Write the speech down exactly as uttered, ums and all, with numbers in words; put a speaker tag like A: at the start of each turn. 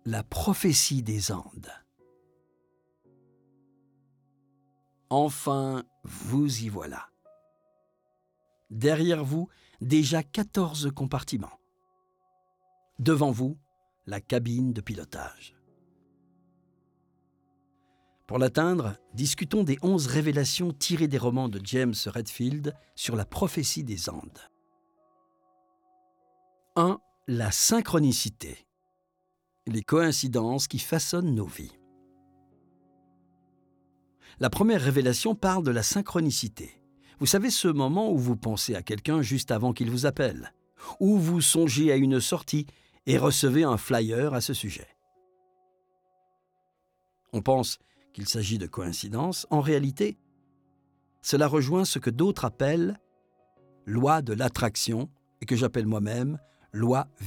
A: La prophétie des Andes. Enfin, vous y voilà. Derrière vous, déjà quatorze compartiments. Devant vous, la cabine de pilotage. Pour l'atteindre, discutons des onze révélations tirées des romans de James Redfield sur la prophétie des Andes. un. La synchronicité. Les coïncidences qui façonnent nos vies. La première révélation parle de la synchronicité. Vous savez, ce moment où vous pensez à quelqu'un juste avant qu'il vous appelle, où vous songez à une sortie et recevez un flyer à ce sujet. On pense qu'il s'agit de coïncidence. En réalité, cela rejoint ce que d'autres appellent loi de l'attraction et que j'appelle moi-même loi